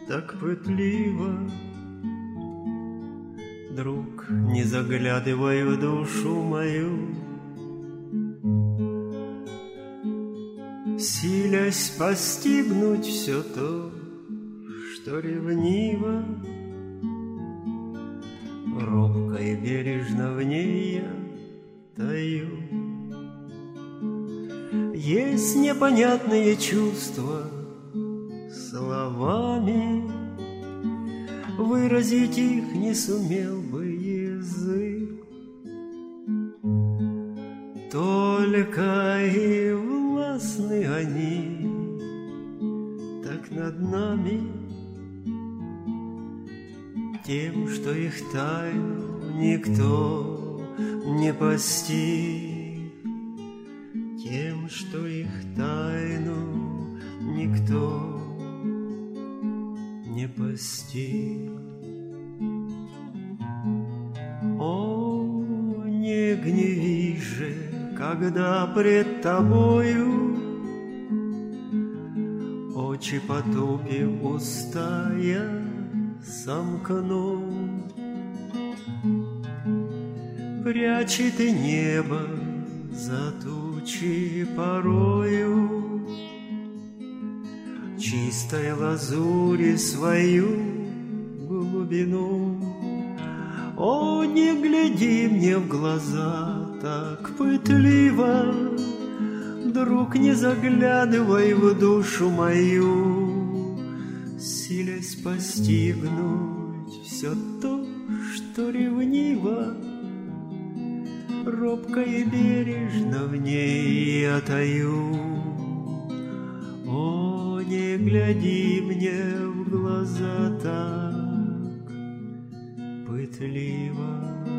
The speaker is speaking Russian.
так пытливо. Друг, не заглядывай в душу мою, силясь постигнуть все то, что ревниво. Робко и бережно в ней я таю. Есть непонятные чувства, словами выразить их не сумел бы язык. Только и властны они так над нами, тем, что их тайну никто не постиг, тем, что их тайну никто не постиг. О, не гневись же, когда пред тобою очи потупив, уста я сомкну. Прячет и небо за тучи порою чистой лазури свою глубину. О, не гляди мне в глаза так пытливо, друг, не заглядывай в душу мою, силясь постигнуть все то, что ревниво. Робко и бережно в ней я таю. О, не гляди мне в глаза так пытливо.